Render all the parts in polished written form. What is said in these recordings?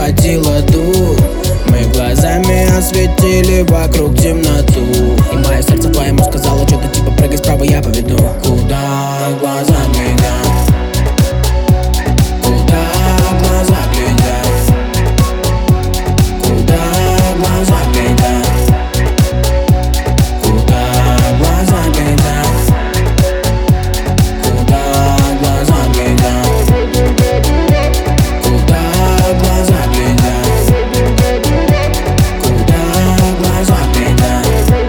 захватило дух. Мы глазами осветили вокруг темноту, и мое сердце твоему сказало что-то типа прыгай справа, я поведу. Куда глаза глядят? Куда глаза глядят? Куда глаза глядят? Куда глаза глядят? Куда глаза глядят? Куда глаза глядят? Куда глаза глядят?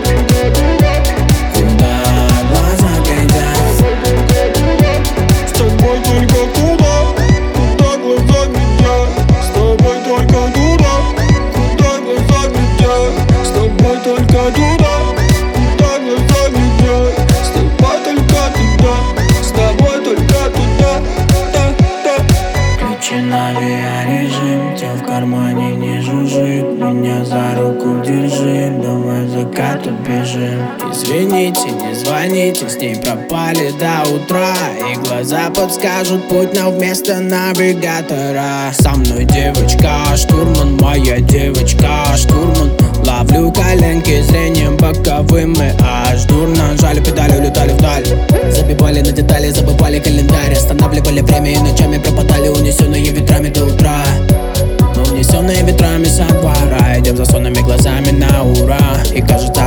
Куда глаза глядят? С тобой только куда глаза глядят? С тобой только куда глаза глядят? С тобой только туда глаза глядят? С тобой только туда, с тобой только туда, да. Включен авиарежим, тел в кармане не жужжит. Меня за руку держи, давай к закату бежим. Извините, не звоните, с ней пропали до утра, и глаза подскажут путь, но вместо навигатора. Со мной девочка, штурман, моя девочка, штурман. Ловлю коленки зрением боковым, мы аж дурно жали педали, улетали вдаль. Забивали на детали, забывали календарь, останавливали время и ночами пропадали, унесенные ветрами до утра. Мы унесенные ветрами со двора, идем за сонными глазами на ура. И кажется,